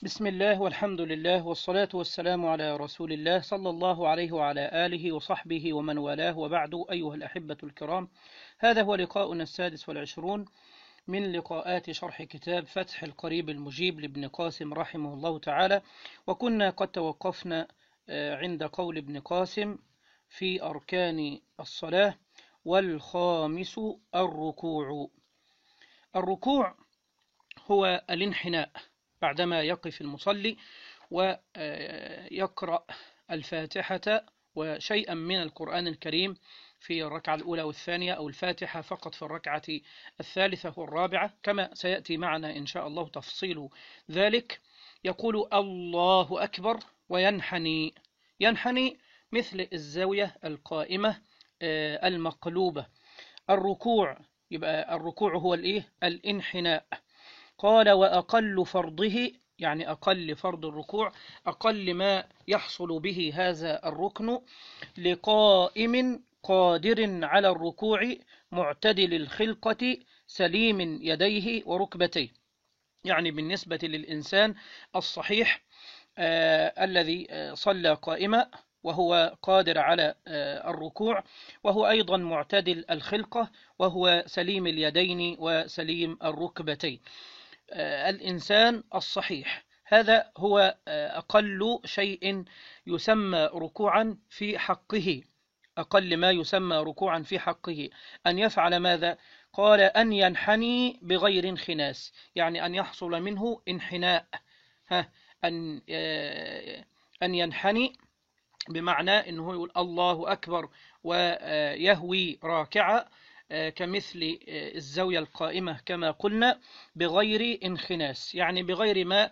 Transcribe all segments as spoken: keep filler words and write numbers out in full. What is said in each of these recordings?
بسم الله والحمد لله والصلاة والسلام على رسول الله صلى الله عليه وعلى آله وصحبه ومن والاه، وبعد. أيها الأحبة الكرام، هذا هو لقاؤنا السادس والعشرون من لقاءات شرح كتاب فتح القريب المجيب لابن قاسم رحمه الله تعالى. وكنا قد توقفنا عند قول ابن قاسم في أركان الصلاة: والخامس الركوع. الركوع هو الانحناء بعدما يقف المصلي ويقرأ الفاتحة وشيئا من القرآن الكريم في الركعة الأولى والثانية، أو الفاتحة فقط في الركعة الثالثة والرابعة، كما سيأتي معنا إن شاء الله تفصيل ذلك. يقول الله أكبر وينحني. ينحني مثل الزاوية القائمة المقلوبة. الركوع، يبقى الركوع هو الإيه؟ الانحناء. قال: وأقل فرضه، يعني أقل فرض الركوع، أقل ما يحصل به هذا الركن، لقائم قادر على الركوع معتدل الخلقة سليم يديه وركبتيه. يعني بالنسبة للإنسان الصحيح آه الذي آه صلى قائما وهو قادر على آه الركوع، وهو أيضا معتدل الخلقة، وهو سليم اليدين وسليم الركبتين. الإنسان الصحيح هذا هو أقل شيء يسمى ركوعا في حقه. أقل ما يسمى ركوعا في حقه أن يفعل ماذا؟ قال: أن ينحني بغير انخناس، يعني أن يحصل منه انحناء. ها أن أن ينحني بمعنى أنه يقول الله أكبر ويهوي راكعا كمثل الزاوية القائمة كما قلنا، بغير انخناس، يعني بغير ما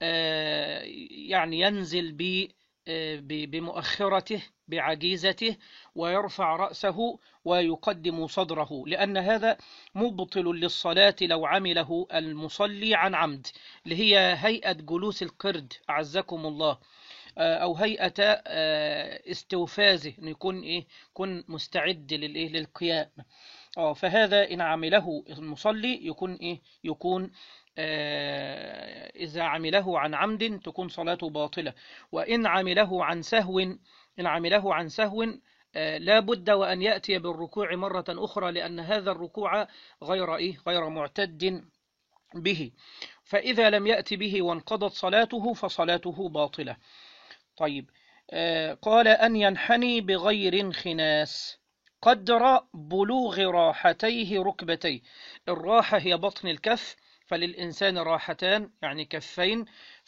يعني ينزل بمؤخرته بعجيزته ويرفع رأسه ويقدم صدره، لأن هذا مبطل للصلاة لو عمله المصلي عن عمد، اللي هي هيئة جلوس القرد أعزكم الله، أو هيئة استوفازه، إنه يكون إيه؟ يكون مستعد للإيه؟ للقيام. اه فهذا إن عمله المصلي يكون إيه؟ يكون آه إذا عمله عن عمد تكون صلاته باطلة. وإن عمله عن سهو إن عمله عن سهو آه لا بد وأن يأتي بالركوع مرة أخرى، لأن هذا الركوع غير إيه؟ غير معتد به. فإذا لم يأتي به وانقضت صلاته فصلاته باطلة. طيب، آه قال: أن ينحني بغير انخناس قدر بلوغ راحتيه ركبتيه. الراحة هي بطن الكف، فللإنسان راحتان يعني كفين،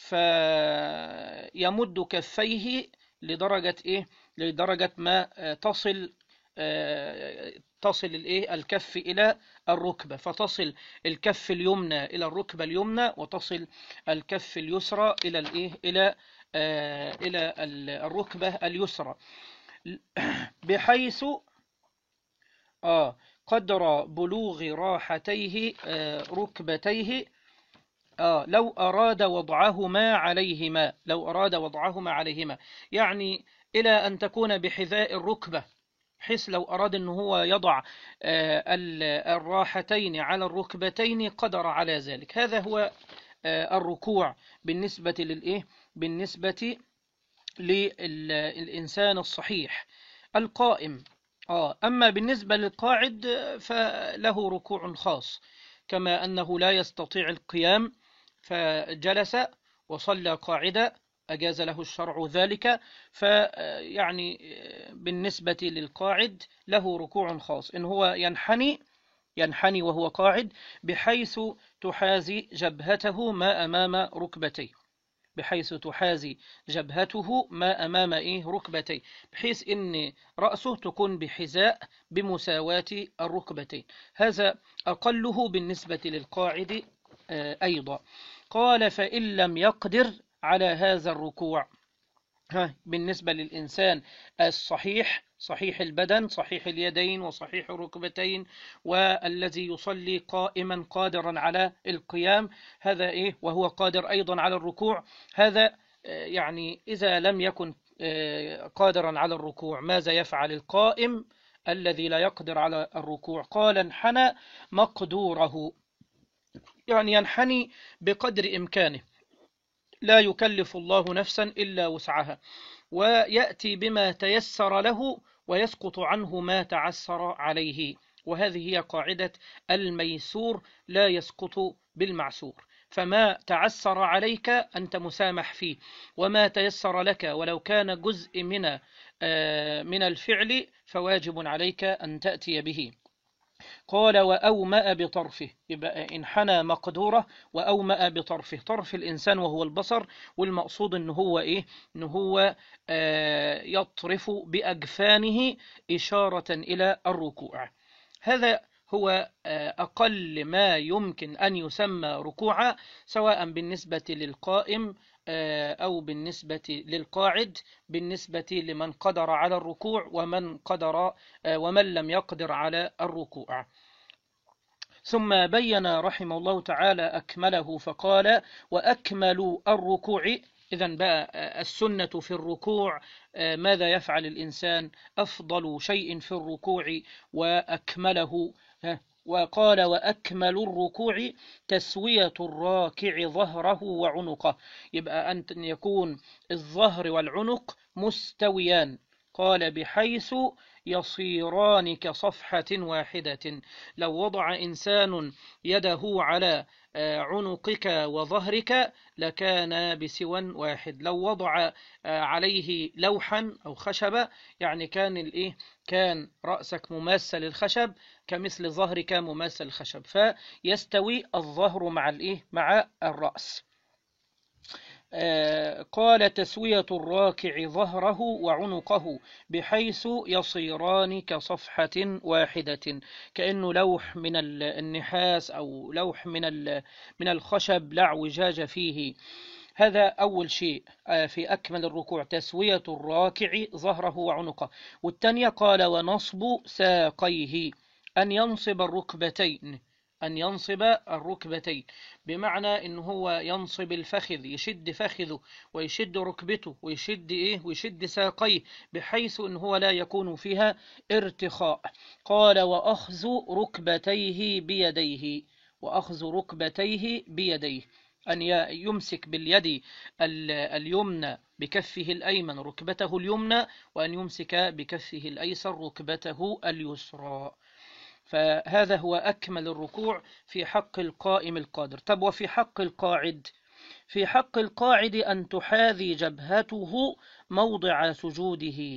فيمد كفيه لدرجة إيه؟ لدرجة ما تصل تصل الإيه؟ الكف إلى الركبة، فتصل الكف اليمنى إلى الركبة اليمنى، وتصل الكف اليسرى إلى الإيه؟ إلى إلى الركبة اليسرى، بحيث آه قدر بلوغ راحتيه آه ركبتيه آه لو أراد وضعهما عليهما لو أراد وضعهما عليهما يعني إلى أن تكون بحذاء الركبة، حيث لو أراد أنه هو يضع آه الراحتين على الركبتين قدر على ذلك. هذا هو آه الركوع بالنسبة للإيه؟ بالنسبة للإنسان الصحيح القائم. آه أما بالنسبة للقاعد فله ركوع خاص، كما أنه لا يستطيع القيام فجلس وصلى قاعدة أجاز له الشرع ذلك، فيعني بالنسبة للقاعد له ركوع خاص، إن هو ينحني ينحني وهو قاعد بحيث تحازي جبهته ما أمام ركبتيه، بحيث تحازي جبهته ما أمام إيه؟ ركبتيه، بحيث إن رأسه تكون بحذاء بمساواة الركبتين. هذا أقله بالنسبة للقاعد أيضا. قال: فإن لم يقدر على هذا الركوع، ها بالنسبة للإنسان الصحيح، صحيح البدن، صحيح اليدين وصحيح الركبتين، والذي يصلي قائما قادرا على القيام، هذا إيه؟ وهو قادر أيضا على الركوع. هذا يعني إذا لم يكن قادرا على الركوع ماذا يفعل القائم الذي لا يقدر على الركوع؟ قال: انحنى مقدوره، يعني ينحني بقدر إمكانه. لا يكلف الله نفسا إلا وسعها، ويأتي بما تيسر له ويسقط عنه ما تعسر عليه. وهذه هي قاعدة الميسور لا يسقط بالمعسور. فما تعسر عليك أنت مسامح فيه، وما تيسر لك ولو كان جزء من من الفعل فواجب عليك أن تأتي به. قال وأومأ بطرفه، يبقى انحنى مقدوره وأومأ بطرفه. طرف الإنسان وهو البصر، والمقصود إن هو إيه؟ إن هو آه يطرف بأجفانه إشارة إلى الركوع. هذا هو أقل ما يمكن أن يسمى ركوعا، سواء بالنسبة للقائم أو بالنسبة للقاعد، بالنسبة لمن قدر على الركوع ومن قدر ومن لم يقدر على الركوع. ثم بين رحمه الله تعالى أكمله فقال وأكمل الركوع. إذن بقى السنة في الركوع ماذا يفعل الإنسان؟ أفضل شيء في الركوع وأكمله. وقال وأكمل الركوع تسوية الراكع ظهره وعنقه، يبقى أن يكون الظهر والعنق مستويان. قال بحيث يصيران كصفحة واحدة. لو وضع إنسان يده على عنقك وظهرك لكان بسوى واحد. لو وضع عليه لوحا أو خشبة يعني كان الإيه؟ كان رأسك مماثل للخشب كمثل ظهرك مماثل الخشب، فيستوي الظهر مع الإيه؟ مع الرأس. قال تسوية الراكع ظهره وعنقه بحيث يصيران كصفحة واحدة، كأنه لوح من النحاس أو لوح من من الخشب لا اعوجاج فيه. هذا أول شيء في أكمل الركوع، تسوية الراكع ظهره وعنقه. والثانية قال ونصب ساقيه، أن ينصب الركبتين، أن ينصب الركبتين بمعنى إن هو ينصب الفخذ، يشد فخذه ويشد ركبته ويشد إيه؟ ويشد ساقيه، بحيث إن هو لا يكون فيها ارتخاء. قال وأخذ ركبتيه بيديه، وأخذ ركبتيه بيديه، أن يمسك باليد اليمنى بكفه الأيمن ركبته اليمنى، وأن يمسك بكفه الأيسر ركبته اليسرى. فهذا هو أكمل الركوع في حق القائم القادر. طب وفي حق القاعد؟ في حق القاعد أن تحاذي جبهته موضع سجوده،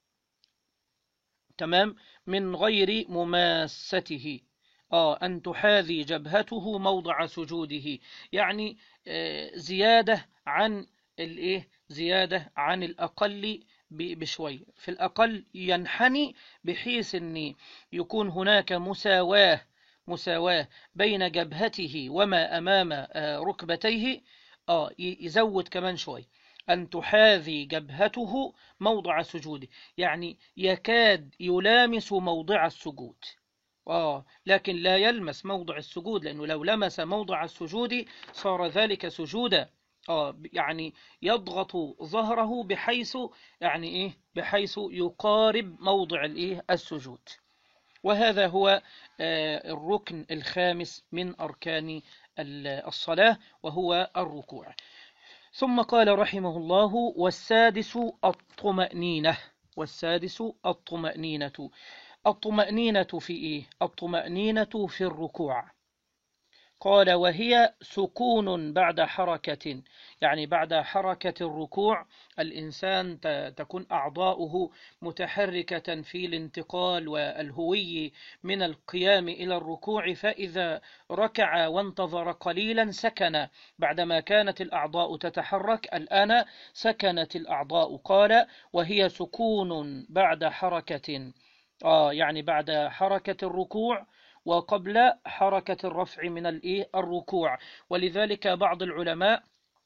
تمام، من غير مماسته. آه أن تحاذي جبهته موضع سجوده، يعني آه زيادة عن الإيه؟ زيادة عن الأقل بشوي. في الأقل ينحني بحيث أن يكون هناك مساواة مساواة بين جبهته وما أمام آه ركبتيه. آه يزود كمان شوي، أن تحاذي جبهته موضع سجوده، يعني يكاد يلامس موضع السجود. آه لكن لا يلمس موضع السجود، لأنه لو لمس موضع السجود صار ذلك سجودا. آه يعني يضغط ظهره بحيث يعني إيه؟ بحيث يقارب موضع الإيه؟ السجود. وهذا هو آه الركن الخامس من أركان الصلاة، وهو الركوع. ثم قال رحمه الله والسادس الطمأنينة. والسادس الطمأنينة. الطمأنينة في إيه؟ الطمأنينة في الركوع. قال وهي سكون بعد حركة، يعني بعد حركة الركوع الإنسان تكون أعضاؤه متحركة في الانتقال والهوي من القيام إلى الركوع، فإذا ركع وانتظر قليلا سكن. بعدما كانت الأعضاء تتحرك الآن سكنت الأعضاء. قال وهي سكون بعد حركة، آه يعني بعد حركة الركوع وقبل حركة الرفع من الركوع. ولذلك بعض العلماء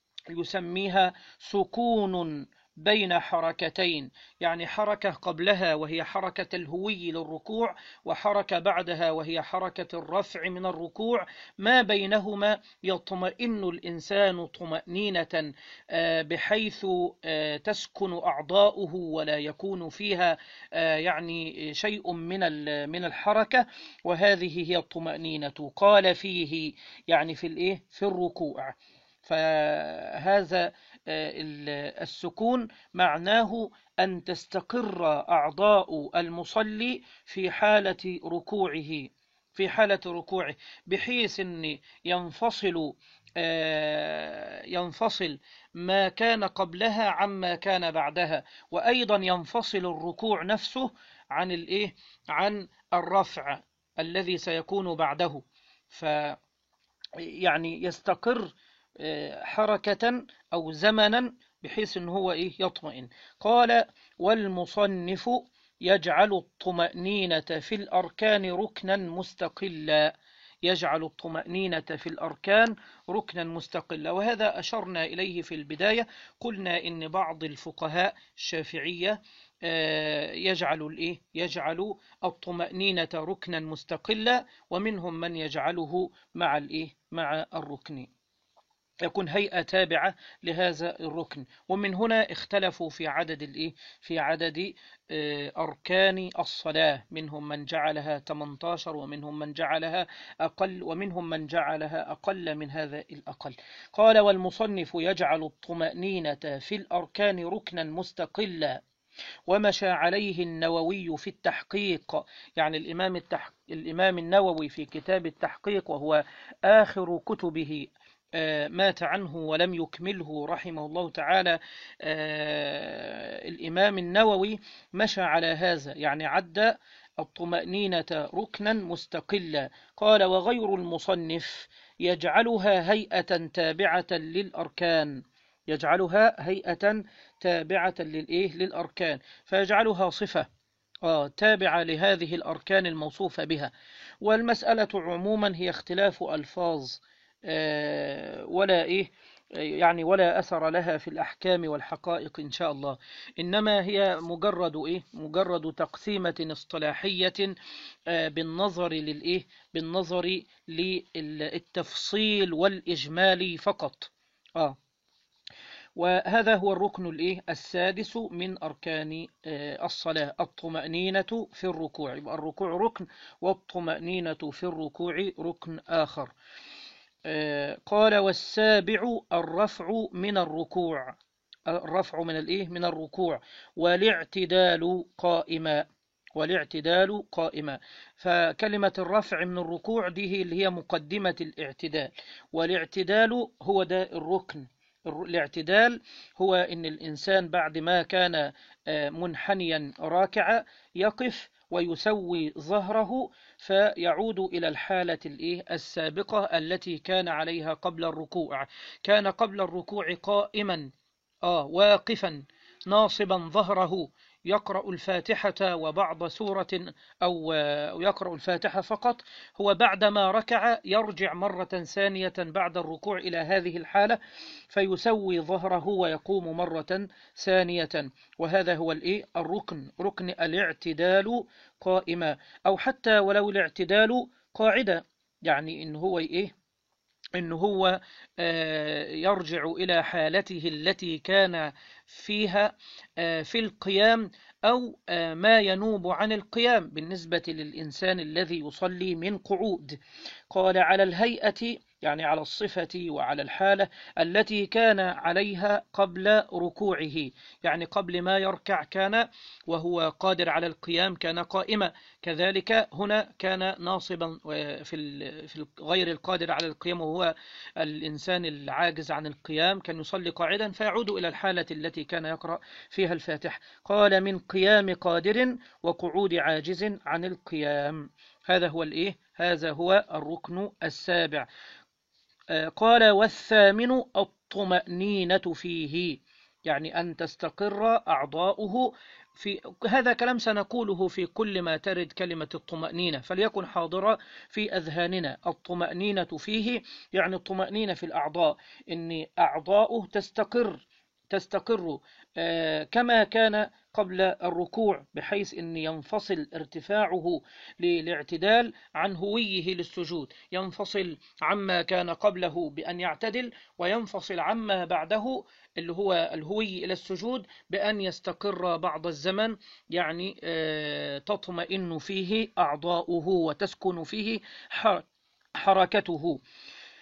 يسميها سكون بين حركتين، يعني حركة قبلها وهي حركة الهوي للركوع، وحركة بعدها وهي حركة الرفع من الركوع. ما بينهما يطمئن الإنسان طمأنينة بحيث تسكن أعضاؤه ولا يكون فيها يعني شيء من من الحركة، وهذه هي الطمأنينة. قال فيه يعني في الإيه؟ في الركوع. فهذا السكون معناه أن تستقر أعضاء المصلي في حالة ركوعه في حالة ركوعه بحيث أن ينفصل ينفصل ما كان قبلها عما كان بعدها، وأيضا ينفصل الركوع نفسه عن الإيه عن الرفع الذي سيكون بعده، ف يعني يستقر حركة أو زمنا بحيث أنه هو إيه يطمئن. قال: والمصنف يجعل الطمأنينة في الأركان ركنا مستقلا يجعل الطمأنينة في الأركان ركنا مستقلا. وهذا أشرنا إليه في البداية، قلنا إن بعض الفقهاء الشافعية يجعل الإيه يجعل الطمأنينة ركنا مستقلا، ومنهم من يجعله مع الإيه مع الركن، يكون هيئة تابعة لهذا الركن. ومن هنا اختلفوا في عدد الإيه في عدد أركان الصلاة، منهم من جعلها ثمانية عشر ومنهم من جعلها أقل ومنهم من جعلها أقل من هذا الأقل. قال: والمصنف يجعل الطمأنينة في الأركان ركنا مستقلا، ومشى عليه النووي في التحقيق. يعني الإمام, التح... الإمام النووي في كتاب التحقيق، وهو آخر كتبه، مات عنه ولم يكمله رحمه الله تعالى. الإمام النووي مشى على هذا، يعني عد الطمأنينة ركنا مستقلا. قال: وغير المصنف يجعلها هيئة تابعة للأركان يجعلها هيئة تابعة للإيه للأركان فيجعلها صفة آه تابعة لهذه الأركان الموصوفة بها. والمسألة عموما هي اختلاف ألفاظ، آه ولا إيه يعني ولا أثر لها في الأحكام والحقائق إن شاء الله، إنما هي مجرد إيه مجرد تقسيمة اصطلاحية آه بالنظر للإيه بالنظر للتفصيل والإجمال فقط. آه وهذا هو الركن الإيه السادس من أركان الصلاة، الطمأنينة في الركوع. يبقى الركوع ركن، والطمأنينة في الركوع ركن آخر. قال: والسابع الرفع من الركوع الرفع من الإيه من الركوع والاعتدال قائما والاعتدال قائما فكلمة الرفع من الركوع دي اللي هي مقدمة الاعتدال، والاعتدال هو ده الركن. الاعتدال هو إن الإنسان بعد ما كان منحنيا راكعا يقف ويسوي ظهره فيعود إلى الحالة السابقة التي كان عليها قبل الركوع. كان قبل الركوع قائما آه واقفا ناصبا ظهره يقرأ الفاتحة وبعض سورة أو يقرأ الفاتحة فقط. هو بعدما ركع يرجع مرة ثانية بعد الركوع إلى هذه الحالة فيسوي ظهره ويقوم مرة ثانية، وهذا هو الإيه الركن ركن الاعتدال قائما، أو حتى ولو الاعتدال قاعدة، يعني إن هو إيه إن هو يرجع إلى حالته التي كان فيها في القيام أو ما ينوب عن القيام بالنسبة للإنسان الذي يصلي من قعود. قال: على الهيئة يعني على الصفة وعلى الحالة التي كان عليها قبل ركوعه، يعني قبل ما يركع كان وهو قادر على القيام كان قائما، كذلك هنا كان ناصبا في في غير القادر على القيام وهو الإنسان العاجز عن القيام كان يصلي قاعدا فيعود إلى الحالة التي كان يقرأ فيها الفاتحة. قال: من قيام قادر وقعود عاجز عن القيام. هذا هو الإيه هذا هو الركن السابع. قال: والثامن الطمأنينة فيه، يعني أن تستقر أعضاؤه في هذا كلام سنقوله في كل ما ترد كلمة الطمأنينة فليكن حاضرة في أذهاننا. الطمأنينة فيه يعني الطمأنينة في الأعضاء، إن أعضاؤه تستقر تستقر كما كان قبل الركوع، بحيث أن ينفصل ارتفاعه للاعتدال عن هويه للسجود، ينفصل عما كان قبله بأن يعتدل، وينفصل عما بعده اللي هو الهوي إلى السجود بأن يستقر بعض الزمن، يعني تطمئن فيه أعضاؤه وتسكن فيه حركته.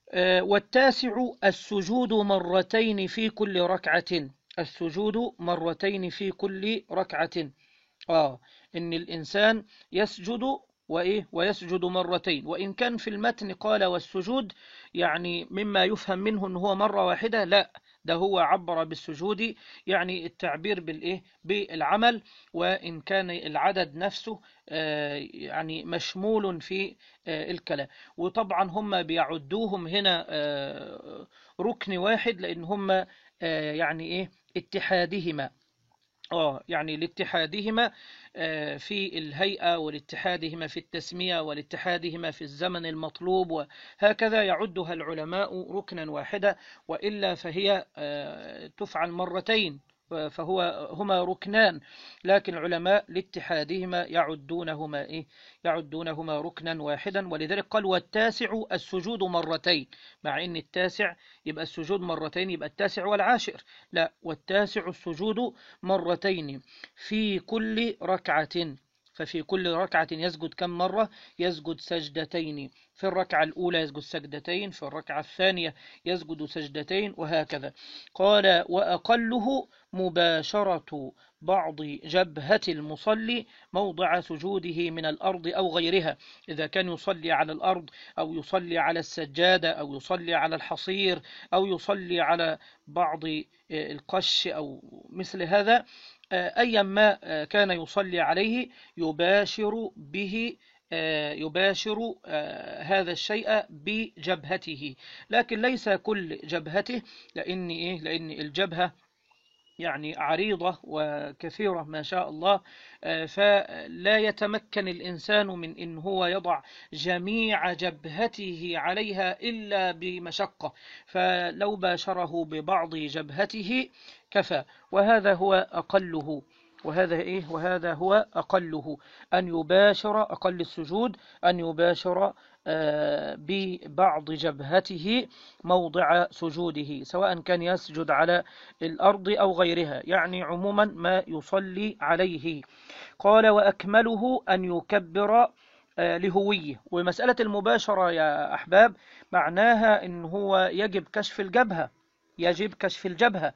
آه، والتاسع السجود مرتين في كل ركعة. السجود مرتين في كل ركعة. آه إن الإنسان يسجد وإيه ويسجد مرتين، وإن كان في المتن قال والسجود يعني مما يفهم منه أنه هو مرة واحدة، لا، ده هو عبر بالسجود يعني التعبير بالإيه بالعمل، وإن كان العدد نفسه آه، يعني مشمول في آه، الكلام. وطبعا هم بيعدوهم هنا آه، ركن واحد، لأن هم آه، يعني إيه اتحادهما. اه يعني لاتحادهما آه، في الهيئة، ولاتحادهما في التسمية، ولاتحادهما في الزمن المطلوب، وهكذا يعدها العلماء ركنا واحدة، وإلا فهي آه، تفعل مرتين، فهو هما ركنان، لكن العلماء لاتحادهما يعدونهما إيه يعدونهما ركنا واحدا. ولذلك قال والتاسع السجود مرتين، مع إن التاسع يبقى السجود مرتين، يبقى التاسع والعاشر، لا، والتاسع السجود مرتين في كل ركعة. ففي كل ركعة يسجد كم مرة؟ يسجد سجدتين. في الركعة الأولى يسجد سجدتين، في الركعة الثانية يسجد سجدتين، وهكذا. قال وأقله مباشرة بعض جبهة المصلي موضع سجوده من الأرض أو غيرها، إذا كان يصلي على الأرض أو يصلي على السجادة أو يصلي على الحصير أو يصلي على بعض القش أو مثل هذا، أيا ما كان يصلي عليه يباشر به يباشر هذا الشيء بجبهته، لكن ليس كل جبهته، لأن إيه لأن الجبهة يعني عريضة وكثيرة ما شاء الله، فلا يتمكن الإنسان من إن هو يضع جميع جبهته عليها إلا بمشقة، فلو باشره ببعض جبهته كفى، وهذا هو أقله. وهذا إيه وهذا هو أقله، أن يباشر أقل السجود أن يباشر ببعض جبهته موضع سجوده، سواء كان يسجد على الأرض أو غيرها، يعني عموما ما يصلي عليه. قال وأكمله أن يكبر لهويه. ومسألة المباشرة يا أحباب معناها أن هو يجب كشف الجبهة، يجب كشف الجبهة،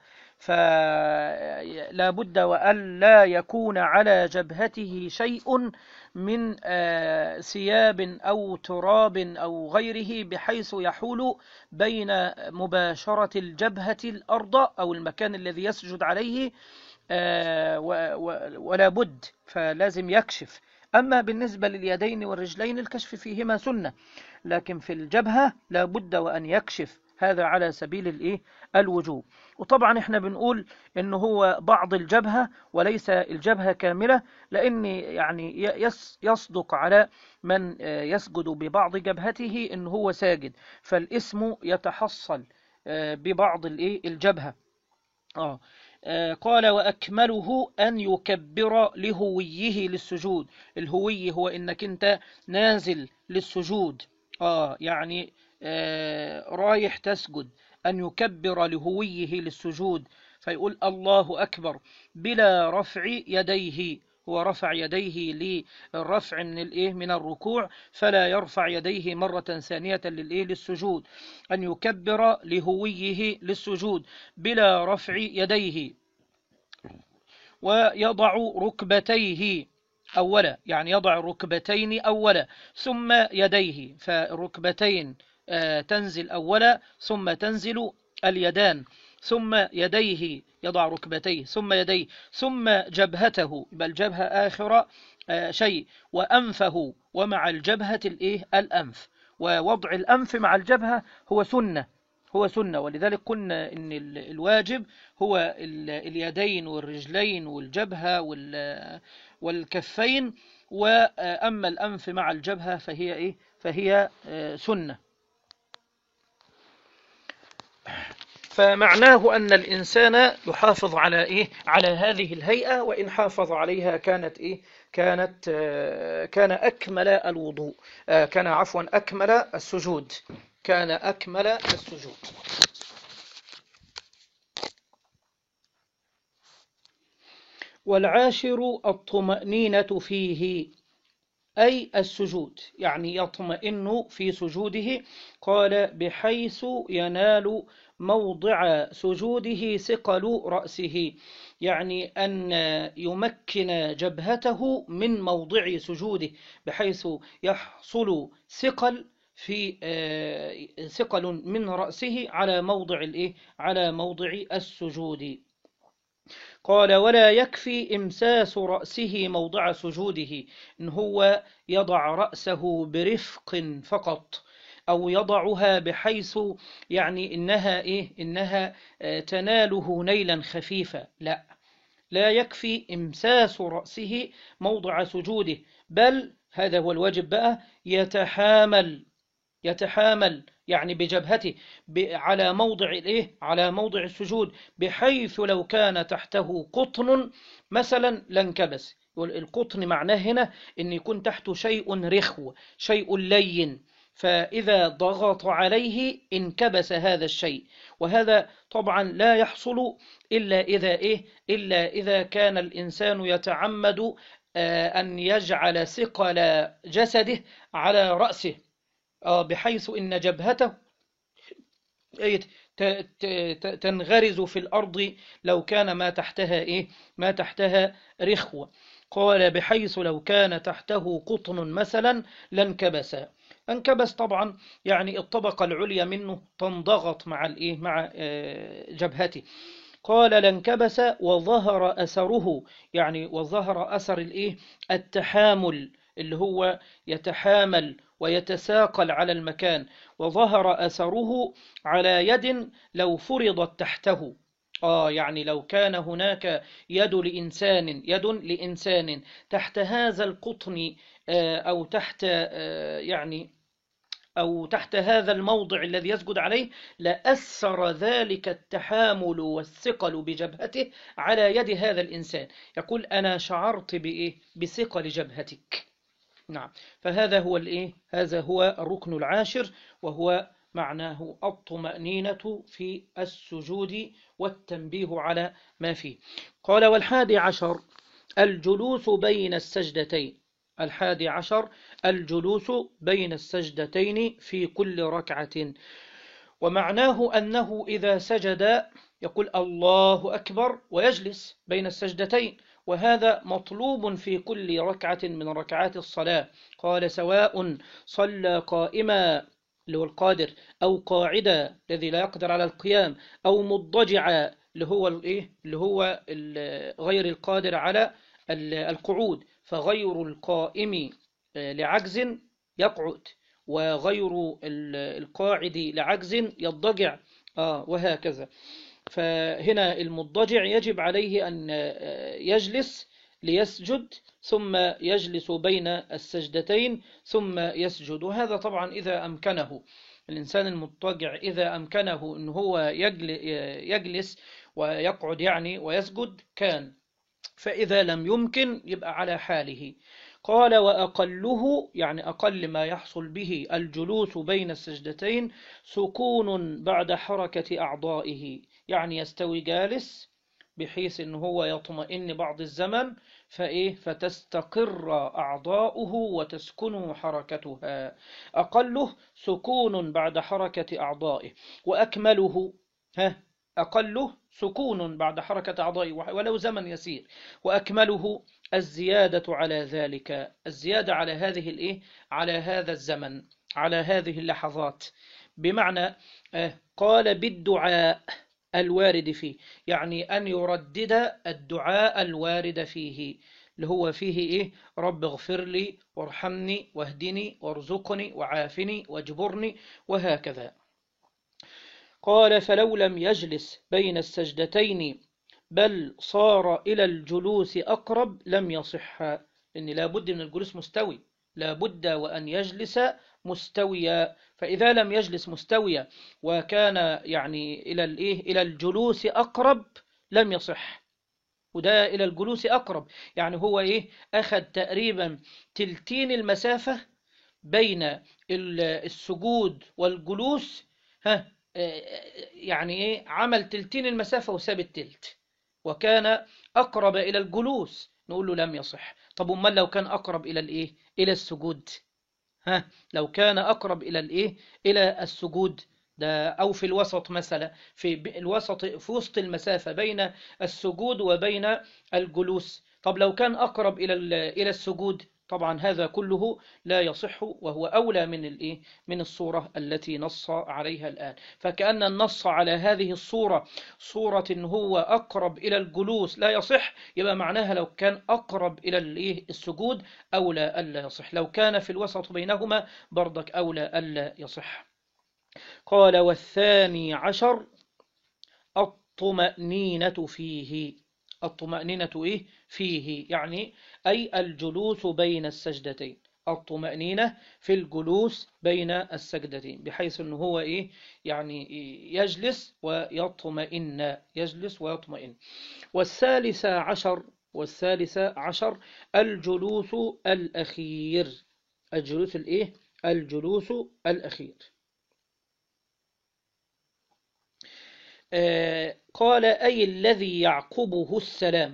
فلا بد وأن لا يكون على جبهته شيء من ثياب أو تراب أو غيره بحيث يحول بين مباشرة الجبهة الأرض أو المكان الذي يسجد عليه، ولا بد فلازم يكشف. أما بالنسبة لليدين والرجلين الكشف فيهما سنة، لكن في الجبهة لا بد وأن يكشف، هذا على سبيل الإيه الوجوب. وطبعا احنا بنقول إنه هو بعض الجبهة وليس الجبهة كاملة، لأن يعني يصدق على من يسجد ببعض جبهته إن هو ساجد، فالاسم يتحصل ببعض الإيه الجبهة. آه. آه قال وأكمله أن يكبر لهويه للسجود. الهوي هو إنك أنت نازل للسجود، آه يعني آه رايح تسجد، أن يكبر لهويه للسجود، فيقول الله أكبر بلا رفع يديه. هو رفع يديه للرفع من الايه من الركوع، فلا يرفع يديه مرة ثانية للايه للسجود. أن يكبر لهويه للسجود بلا رفع يديه، ويضع ركبتيه أولا، يعني يضع ركبتين أولا ثم يديه، فالركبتين تنزل أولا ثم تنزل اليدان، ثم يديه يضع ركبتيه ثم يديه ثم جبهته، يبقى الجبهة آخر شيء، وأنفه، ومع الجبهة الإيه الأنف، ووضع الأنف مع الجبهة هو سنة هو سنة ولذلك قلنا إن الواجب هو اليدين والرجلين والجبهة والكفين، وأما الأنف مع الجبهة فهي إيه فهي سنة. فمعناه أن الإنسان يحافظ على إيه على هذه الهيئة، وإن حافظ عليها كانت إيه كانت كان أكمل الوضوء كان عفوا أكمل السجود كان أكمل السجود. والعاشر الطمأنينة فيه. أي السجود، يعني يطمئن في سجوده. قال بحيث ينال موضع سجوده ثقل رأسه، يعني أن يمكن جبهته من موضع سجوده بحيث يحصل ثقل في آه، ثقل من رأسه على موضع الإيه؟ على موضع السجود. قال ولا يكفي إمساس رأسه موضع سجوده، إن هو يضع رأسه برفق فقط، أو يضعها بحيث يعني إنها إيه إنها آه، تناله نيلا خفيفا، لا، لا يكفي إمساس رأسه موضع سجوده، بل هذا هو الواجب بقى، يتحامل يتحامل يعني بجبهته على موضع الايه على موضع السجود، بحيث لو كان تحته قطن مثلا لانكبس. القطن معناه هنا ان يكون تحته شيء رخو، شيء لين، فإذا ضغط عليه انكبس هذا الشيء. وهذا طبعا لا يحصل إلا إذا إيه إلا إذا كان الإنسان يتعمد آه، أن يجعل ثقل جسده على رأسه، آه بحيث إن جبهته تنغرز في الأرض لو كان ما تحتها إيه ما تحتها رخوة. قال بحيث لو كان تحته قطن مثلا لانكبس. انكبس طبعا يعني الطبقة العليا منه تنضغط مع الإيه مع آه، جبهته. قال لانكبس وظهر أثره، يعني وظهر أثر الإيه التحامل، اللي هو يتحامل ويتساقل على المكان، وظهر أثره على يد لو فرضت تحته. آه يعني لو كان هناك يد لإنسان يد لإنسان تحت هذا القطن، آه، أو تحت آه، يعني أو تحت هذا الموضع الذي يسجد عليه، لأثر ذلك التحامل والثقل بجبهته على يد هذا الإنسان. يقول أنا شعرت بإيه بثقل جبهتك. نعم، فهذا هو الإيه هذا هو الركن العاشر، وهو معناه الطمأنينة في السجود والتنبيه على ما فيه. قال والحادي عشر الجلوس بين السجدتين. الحادي عشر الجلوس بين السجدتين في كل ركعة. ومعناه أنه إذا سجد يقول الله أكبر ويجلس بين السجدتين، وهذا مطلوب في كل ركعة من ركعات الصلاة. قال سواء صلى قائما اللي هو القادر، أو قاعدا الذي لا يقدر على القيام، أو مضجعا اللي هو الإيه اللي هو غير القادر على القعود. فغير القائم لعجز يقعد، وغير القاعد لعجز يضجع، آه وهكذا. فهنا المضجع يجب عليه أن يجلس ليسجد، ثم يجلس بين السجدتين ثم يسجد. وهذا طبعا إذا أمكنه الإنسان المضطجع، إذا أمكنه أن هو يجلس ويقعد يعني ويسجد كان، فإذا لم يمكن يبقى على حاله. قال وأقله يعني أقل ما يحصل به الجلوس بين السجدتين سكون بعد حركة أعضائه، يعني يستوي جالس بحيث أنه هو يطمئن بعض الزمن فإيه فتستقر أعضاؤه وتسكن حركتها. أقله سكون بعد حركة أعضائه، وأكمله ها أقله سكون بعد حركة أعضائه ولو زمن يسير، وأكمله الزيادة على ذلك، الزيادة على هذه الإيه على هذا الزمن، على هذه اللحظات. بمعنى قال بالدعاء الوارد فيه، يعني أن يردد الدعاء الوارد فيه، اللي هو فيه إيه رب اغفر لي وارحمني واهدني وارزقني وعافني واجبرني وهكذا. قال فلو لم يجلس بين السجدتين بل صار إلى الجلوس أقرب لم يصح، لأن لا بد من الجلوس مستوي، لا بد وأن يجلس مستويا. فإذا لم يجلس مستويا وكان يعني إلى الإيه إلى الجلوس أقرب لم يصح. وده إلى الجلوس أقرب يعني هو إيه أخذ تقريبا تلتين المسافة بين السجود والجلوس، ها يعني إيه عمل تلتين المسافة وساب التلت، وكان أقرب إلى الجلوس نقول له لم يصح. طب أمال لو كان أقرب إلى الإيه؟ إلى السجود، ها لو كان أقرب إلى الإيه؟ إلى السجود ده، أو في الوسط مثلا، في ب- الوسط، في وسط المسافة بين السجود وبين الجلوس. طب لو كان أقرب إلى ال- إلى السجود، طبعا هذا كله لا يصح، وهو أولى من الإيه؟ من الصورة التي نص عليها الآن. فكأن النص على هذه الصورة صورة هو أقرب إلى الجلوس لا يصح، يبقى معناها لو كان أقرب إلى الإيه؟ السجود أولى ألا يصح، لو كان في الوسط بينهما برضك أولى ألا يصح. قال والثاني عشر الطمأنينة فيه. الطمأنينة إيه؟ فيه، يعني أي الجلوس بين السجدتين. الطمأنينة في الجلوس بين السجدتين، بحيث أنه هو إيه؟ يعني يجلس ويطمئن، يجلس ويطمئن. والثالث عشر والثالث عشر الجلوس الأخير. الجلوس الإيه؟ الجلوس الأخير. آه قال أي الذي يعقبه السلام.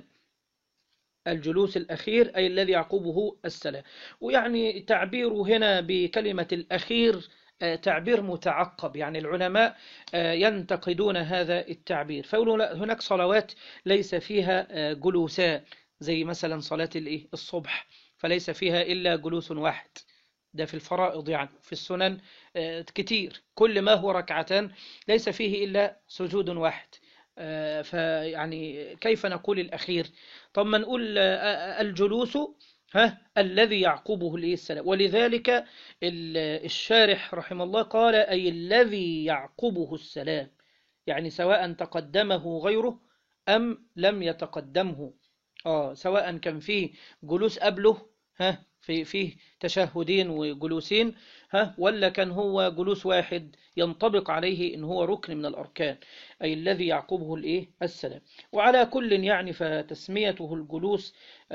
الجلوس الأخير أي الذي يعقبه السلام. ويعني تعبيره هنا بكلمة الأخير آه تعبير متعقب، يعني العلماء آه ينتقدون هذا التعبير، فيقولون لا، هناك صلوات ليس فيها آه جلوسان، زي مثلا صلاة الإيه؟ الصبح، فليس فيها إلا جلوس واحد، ده في الفرائض. يعني في السنن آه، كتير، كل ما هو ركعتان ليس فيه إلا سجود واحد. آه، فيعني كيف نقول الأخير؟ طب ما نقول آه، الجلوس ها الذي يعقبه الإيه؟ السلام. ولذلك ال- الشارح رحمه الله قال أي الذي يعقبه السلام، يعني سواء تقدمه غيره أم لم يتقدمه. آه سواء كان فيه جلوس قبله، ها في فيه تشهدين وجلوسين، ها ولا كان هو جلوس واحد ينطبق عليه إن هو ركن من الأركان، أي الذي يعقبه الإيه؟ السلام. وعلى كل يعني فتسميته الجلوس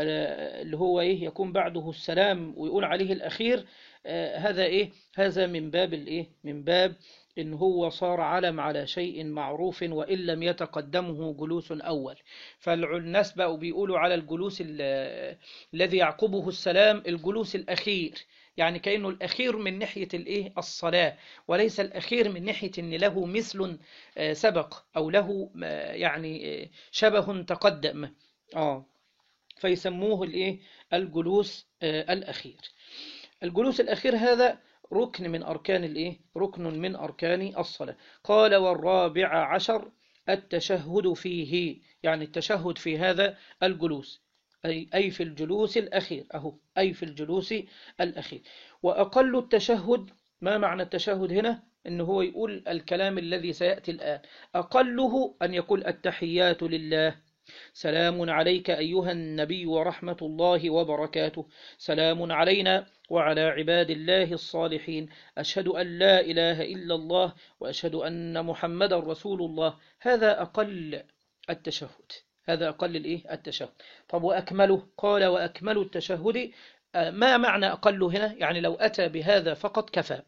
آه، اللي هو إيه؟ يكون بعده السلام ويقول عليه الأخير، آه، هذا إيه؟ هذا من باب الإيه؟ من باب إن هو صار علم على شيء معروف وإن لم يتقدمه جلوس أول. فالناس بقوا بيقولوا على الجلوس ال- الذي يعقبه السلام الجلوس الأخير، يعني كأنه الأخير من ناحية الإيه؟ الصلاة، وليس الأخير من ناحية أن له مثل آه، سبق، أو له آه، يعني آه، شبه تقدم. آه فيسموه الإيه؟ الجلوس آه، الأخير. الجلوس الأخير هذا ركن من أركان الإيه؟ ركن من أركان الصلاة. قال والرابع عشر التشهد فيه، يعني التشهد في هذا الجلوس، أي أي في الجلوس الأخير، أهو أي في الجلوس الأخير. وأقل التشهد، ما معنى التشهد هنا؟ إنه هو يقول الكلام الذي سيأتي الآن، أقله أن يقول التحيات لله، سلام عليك أيها النبي ورحمة الله وبركاته، سلام علينا وعلى عباد الله الصالحين، أشهد أن لا إله إلا الله وأشهد أن محمد رسول الله. هذا أقل التشهد، هذا أقل الإيه؟ التشهد. طب وأكمله؟ قال وأكمل التشهد. آه، ما معنى أقل هنا؟ يعني لو أتى بهذا فقط كفى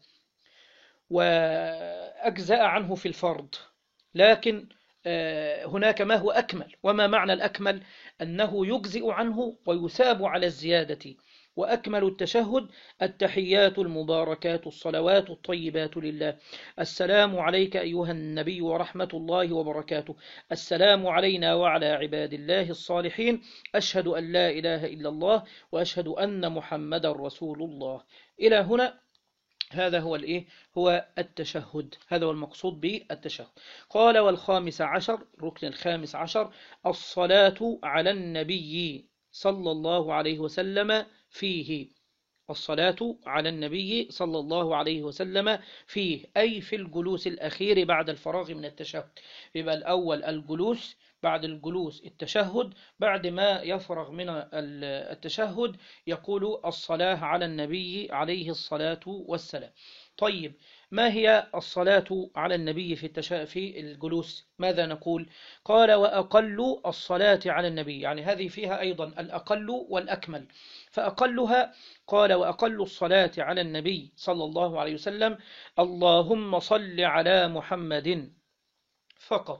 وأجزأ عنه في الفرض، لكن آه، هناك ما هو أكمل. وما معنى الأكمل؟ أنه يجزئ عنه ويثاب على الزيادة. وأكمل التشهد التحيات المباركات الصلوات الطيبات لله، السلام عليك أيها النبي ورحمة الله وبركاته، السلام علينا وعلى عباد الله الصالحين، أشهد أن لا إله إلا الله وأشهد أن محمد رسول الله. إلى هنا هذا هو الإيه؟ هو التشهد، هذا هو المقصود بالتشهد. قال والخامس عشر، ركن الخامس عشر الصلاة على النبي صلى الله عليه وسلم فيه. الصلاة على النبي صلى الله عليه وسلم فيه، أي في الجلوس الأخير بعد الفراغ من التشهد. يبقى الأول الجلوس، بعد الجلوس التشهد، بعد ما يفرغ من التشهد يقول الصلاة على النبي عليه الصلاة والسلام. طيب، ما هي الصلاة على النبي في التشا... في الجلوس؟ ماذا نقول؟ قال وأقل الصلاة على النبي، يعني هذه فيها أيضا الأقل والأكمل. فأقلها قال وأقل الصلاة على النبي صلى الله عليه وسلم اللهم صل على محمد فقط،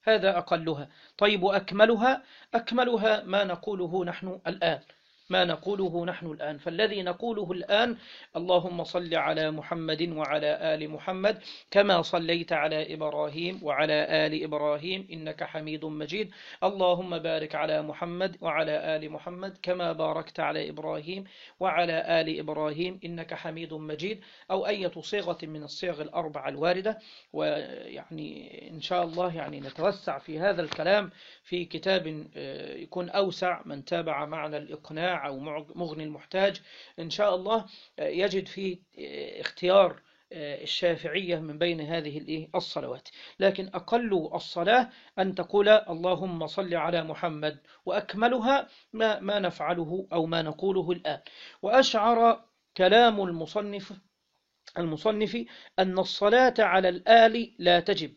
هذا أقلها. طيب وأكملها؟ أكملها ما نقوله نحن الآن، ما نقوله نحن الآن. فالذي نقوله الآن: اللهم صل على محمد وعلى آل محمد كما صليت على إبراهيم وعلى آل إبراهيم إنك حميد مجيد. اللهم بارك على محمد وعلى آل محمد كما باركت على إبراهيم وعلى آل إبراهيم إنك حميد مجيد. أو أي صيغة من الصيغ الأربعة الواردة. ويعني إن شاء الله يعني نتوسع في هذا الكلام في كتاب يكون أوسع، من تابع معنا الإقناع أو مغني المحتاج إن شاء الله يجد فيه اختيار الشافعية من بين هذه الصلوات. لكن أقل الصلاة أن تقول اللهم صل على محمد، وأكملها ما, ما نفعله أو ما نقوله الآن. وأشعر كلام المصنف المصنف أن الصلاة على الآل لا تجب.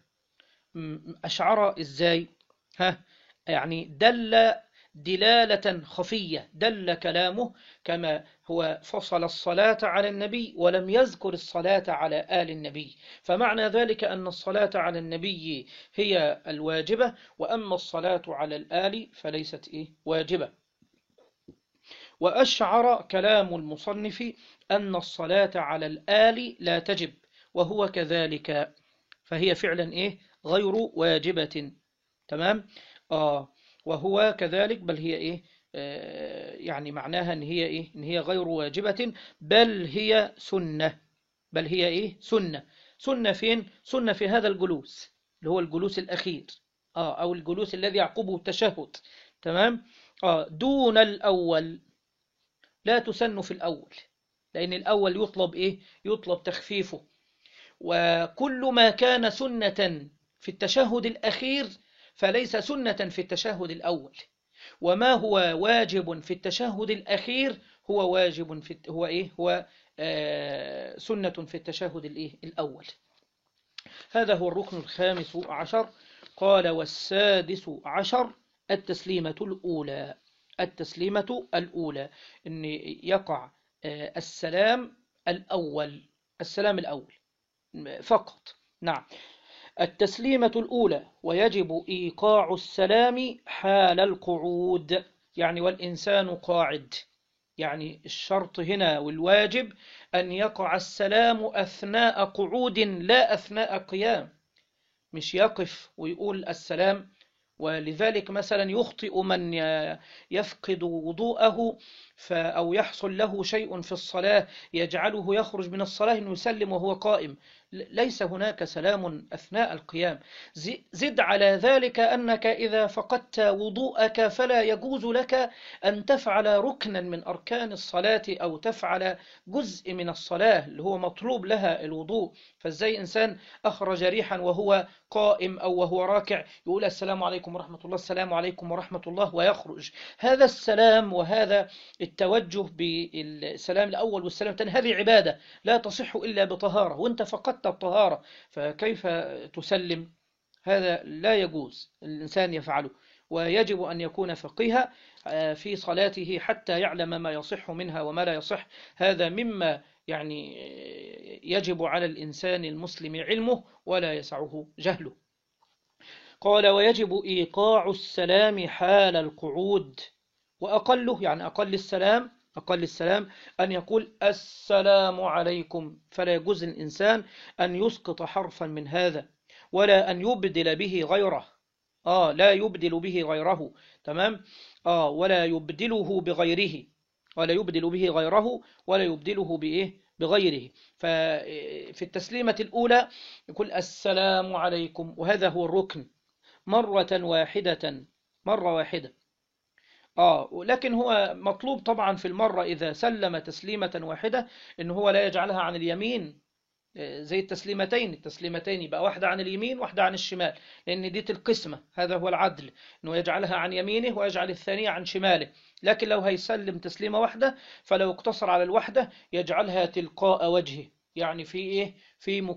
أشعر إزاي؟ ها يعني دل دلالة خفية، دل كلامه كما هو فصل الصلاة على النبي ولم يذكر الصلاة على آل النبي، فمعنى ذلك أن الصلاة على النبي هي الواجبة، وأما الصلاة على الآل فليست إيه واجبة. وأشعر كلام المصنف أن الصلاة على الآل لا تجب، وهو كذلك، فهي فعلا إيه غير واجبة. تمام. آه وهو كذلك، بل هي إيه آه يعني معناها إن هي إيه إن هي غير واجبة، بل هي سنة. بل هي إيه سنة. سنة فين؟ سنة في هذا الجلوس اللي هو الجلوس الأخير، آه أو الجلوس الذي يعقبه التشهد. تمام. آه دون الأول، لا تسن في الأول، لأن الأول يطلب إيه يطلب تخفيفه. وكل ما كان سنة في التشهد الأخير فليس سنة في التشهد الأول، وما هو واجب في التشهد الأخير هو واجب في هو إيه هو آه سنة في التشهد الإيه الأول. هذا هو الركن الخامس عشر. قال: والسادس عشر التسليمة الأولى. التسليمة الأولى إن يقع آه السلام الأول، السلام الأول فقط. نعم. التسليمة الأولى، ويجب إيقاع السلام حال القعود، يعني والإنسان قاعد. يعني الشرط هنا والواجب أن يقع السلام أثناء قعود لا أثناء قيام، مش يقف ويقول السلام. ولذلك مثلا يخطئ من يفقد وضوءه أو يحصل له شيء في الصلاة يجعله يخرج من الصلاة أنه يسلم وهو قائم. ليس هناك سلام أثناء القيام. زد على ذلك أنك إذا فقدت وضوءك فلا يجوز لك أن تفعل ركنا من أركان الصلاة أو تفعل جزء من الصلاة اللي هو مطلوب لها الوضوء. فازاي إنسان أخرج ريحا وهو قائم أو وهو راكع يقول السلام عليكم ورحمة الله، السلام عليكم ورحمة الله، ويخرج؟ هذا السلام وهذا التوجه بالسلام الأول والسلام الثاني هذه عبادة لا تصح إلا بطهارة، وانت فقدت الطهارة فكيف تسلم؟ هذا لا يجوز الإنسان يفعله. ويجب أن يكون فقيها في صلاته حتى يعلم ما يصح منها وما لا يصح. هذا مما يعني يجب على الإنسان المسلم علمه ولا يسعه جهله. قال: ويجب إيقاع السلام حال القعود. وأقله يعني أقل السلام أقل السلام أن يقول السلام عليكم، فلا يجوز الإنسان أن يسقط حرفا من هذا ولا أن يبدل به غيره. آه لا يبدل به غيره. تمام. آه ولا يبدله بغيره، ولا يبدل به غيره ولا يبدله بإيه بغيره. ففي التسليمة الأولى يقول السلام عليكم، وهذا هو الركن مرة واحدة، مرة واحدة. آه لكن هو مطلوب طبعا في المرة إذا سلم تسليمة واحدة إن هو لا يجعلها عن اليمين زي التسليمتين. التسليمتين يبقى واحدة عن اليمين واحدة عن الشمال، لأن دي القسمة، هذا هو العدل، إنه يجعلها عن يمينه ويجعل الثانية عن شماله. لكن لو هيسلم تسليمة واحدة فلو اقتصر على الواحدة يجعلها تلقاء وجهه، يعني في إيه في مك...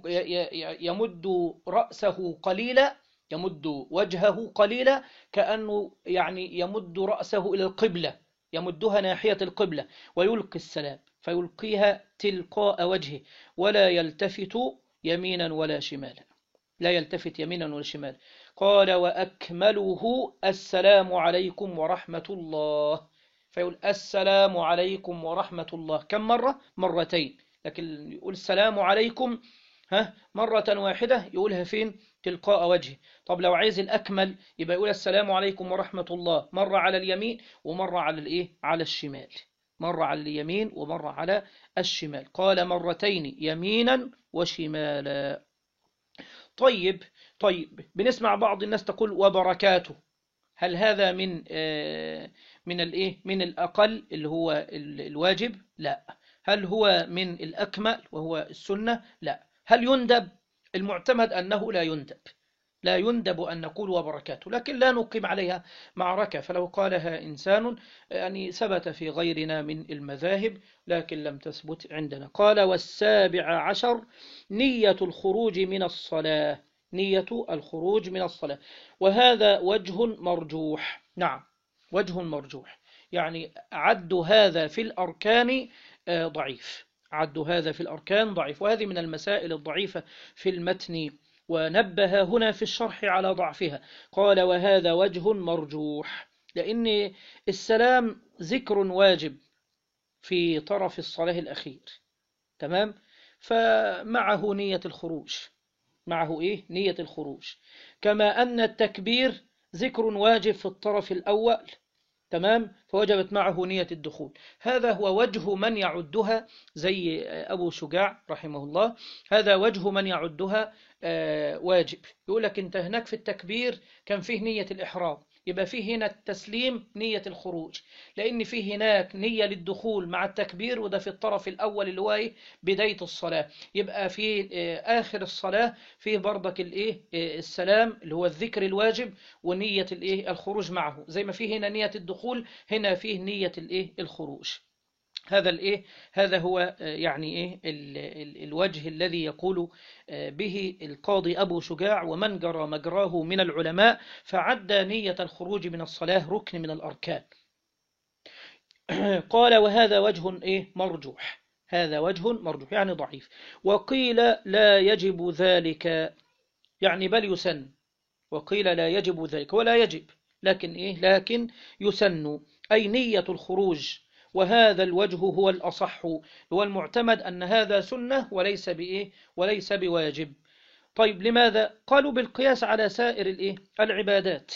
يمد رأسه قليلا، يمد وجهه قليلا كأنه يعني يمد رأسه إلى القبلة، يمدها ناحية القبلة، ويلقي السلام فيلقيها تلقاء وجهه ولا يلتفت يمينا ولا شمالا. لا يلتفت يمينا ولا شمال. قال وأكمله السلام عليكم ورحمة الله، فيقول السلام عليكم ورحمة الله كم مرة؟ مرتين. لكن يقول السلام عليكم ها مرة واحدة يقولها فين؟ تلقاء وجهه. طب لو عايز الأكمل يبقى يقول السلام عليكم ورحمة الله مرة على اليمين ومرة على الإيه؟ على الشمال. مرة على اليمين ومرة على الشمال. قال مرتين يمينا وشمالا. طيب طيب بنسمع بعض الناس تقول وبركاته. هل هذا من آه من الايه من الاقل اللي هو الواجب؟ لا. هل هو من الاكمل وهو السنه؟ لا. هل يندب؟ المعتمد انه لا يندب، لا يندب أن نقول وبركاته، لكن لا نقيم عليها معركة. فلو قالها إنسان يعني ثبت في غيرنا من المذاهب لكن لم تثبت عندنا. قال والسابع عشر نية الخروج من الصلاة، نية الخروج من الصلاة، وهذا وجه مرجوح. نعم وجه مرجوح، يعني عد هذا في الأركان ضعيف، عد هذا في الأركان ضعيف، وهذه من المسائل الضعيفة في المتن، ونبه هنا في الشرح على ضعفها. قال وهذا وجه مرجوح، لأن السلام ذكر واجب في طرف الصلاة الأخير، تمام؟ فمعه نية الخروج، معه إيه؟ نية الخروج. كما أن التكبير ذكر واجب في الطرف الأول، تمام؟ فوجبت معه نية الدخول. هذا هو وجه من يعدها زي أبو شجاع رحمه الله، هذا وجه من يعدها واجب. يقول لك أنت هناك في التكبير كان فيه نية الإحرام، يبقى فيه هنا التسليم نية الخروج، لأن فيه هناك نية للدخول مع التكبير، وده في الطرف الأول اللي هو بداية الصلاة. يبقى في آخر الصلاة فيه برضك الإيه السلام اللي هو الذكر الواجب ونية الإيه الخروج معه، زي ما فيه هنا نية الدخول هنا فيه نية الإيه الخروج. هذا الايه هذا هو يعني ايه ال ال الوجه الذي يقول به القاضي أبو شجاع ومن جرى مجراه من العلماء، فعد نية الخروج من الصلاة ركن من الأركان. قال وهذا وجه ايه مرجوح، هذا وجه مرجوح يعني ضعيف. وقيل لا يجب ذلك، يعني بل يسن، وقيل لا يجب ذلك ولا يجب، لكن ايه لكن يسن، أي نية الخروج. وهذا الوجه هو الأصح، هو المعتمد أن هذا سنة وليس بإيه وليس بواجب. طيب لماذا؟ قالوا بالقياس على سائر الإيه العبادات،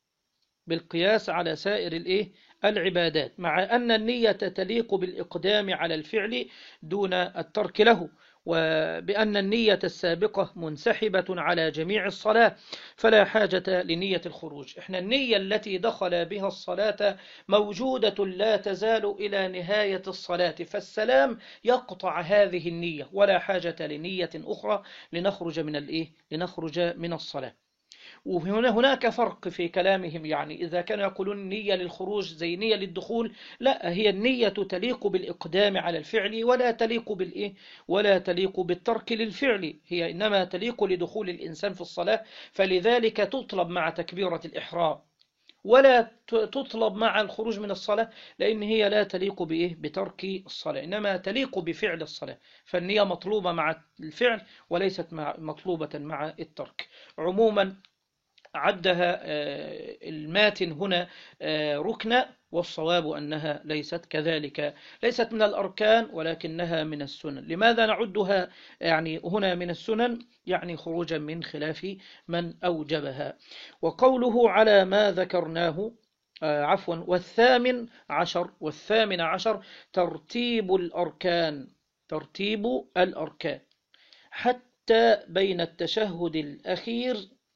بالقياس على سائر الإيه العبادات، مع أن النية تليق بالإقدام على الفعل دون الترك له، وبأن النية السابقة منسحبة على جميع الصلاة فلا حاجة لنية الخروج. إحنا النية التي دخل بها الصلاة موجودة لا تزال إلى نهاية الصلاة، فالسلام يقطع هذه النية ولا حاجة لنية أخرى لنخرج من الإيه لنخرج من الصلاة. وهنا هناك فرق في كلامهم، يعني إذا كانوا يقولون نية للخروج زي نية للدخول، لا، هي النية تليق بالإقدام على الفعل ولا تليق بالإيه ولا تليق بالترك للفعل، هي إنما تليق لدخول الإنسان في الصلاة، فلذلك تطلب مع تكبيرة الإحرام ولا تطلب مع الخروج من الصلاة، لأن هي لا تليق بإيه بترك الصلاة، إنما تليق بفعل الصلاة، فالنية مطلوبة مع الفعل وليست مطلوبة مع الترك. عموما عدها الماتن هنا ركنا، والصواب أنها ليست كذلك، ليست من الأركان ولكنها من السنن. لماذا نعدها يعني هنا من السنن؟ يعني خروجا من خلاف من أوجبها. وقوله على ما ذكرناه عفوا والثامن عشر والثامن عشر ترتيب الأركان، ترتيب الأركان حتى بين التشهد الأخير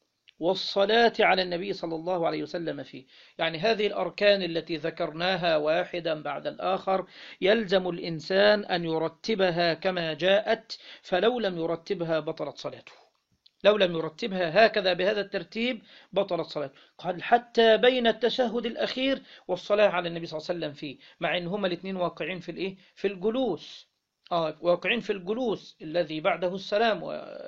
والصلاة على النبي صلى الله عليه وسلم فيه. يعني هذه الأركان التي ذكرناها واحدا بعد الآخر يلزم الإنسان أن يرتبها كما جاءت، فلو لم يرتبها بطلت صلاته، لو لم يرتبها هكذا بهذا الترتيب بطلت صلاته. قال حتى بين التشهد الأخير والصلاة على النبي صلى الله عليه وسلم فيه، مع إن هما الاثنين واقعين في الإيه في الجلوس، آه واقعين في الجلوس الذي بعده السلام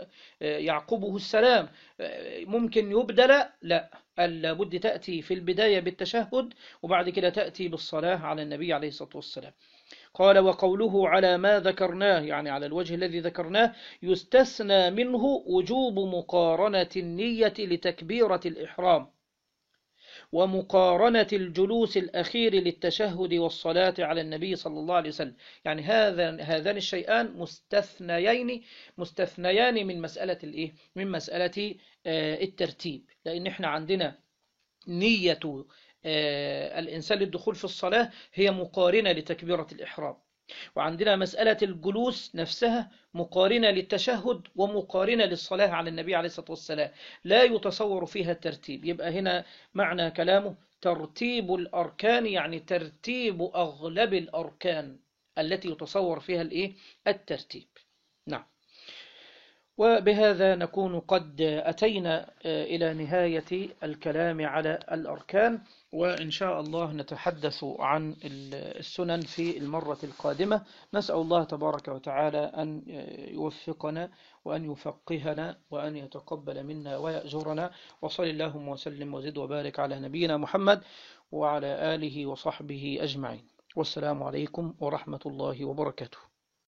ويعقبه السلام، ممكن يبدل، لا، لابد تأتي في البداية بالتشهد وبعد كده تأتي بالصلاة على النبي عليه الصلاة والسلام. قال وقوله على ما ذكرناه يعني على الوجه الذي ذكرناه يستثنى منه وجوب مقارنة النية لتكبيرة الإحرام ومقارنة الجلوس الأخير للتشهد والصلاة على النبي صلى الله عليه وسلم. يعني هذا هذان الشيئان مستثنيين مستثنيان من مسألة الإيه؟ من مسألة الترتيب، لأن إحنا عندنا نية الإنسان للدخول في الصلاة هي مقارنة لتكبيرة الإحرام، وعندنا مسألة الجلوس نفسها مقارنة للتشهد ومقارنة للصلاة على النبي عليه الصلاة والسلام، لا يتصور فيها الترتيب. يبقى هنا معنى كلامه ترتيب الأركان، يعني ترتيب أغلب الأركان التي يتصور فيها الإيه؟ الترتيب. نعم. وبهذا نكون قد أتينا إلى نهاية الكلام على الأركان، وإن شاء الله نتحدث عن السنن في المرة القادمة. نسأل الله تبارك وتعالى أن يوفقنا وأن يفقهنا وأن يتقبل منا ويأجرنا، وصل اللهم وسلم وزد وبارك على نبينا محمد وعلى آله وصحبه أجمعين، والسلام عليكم ورحمة الله وبركاته.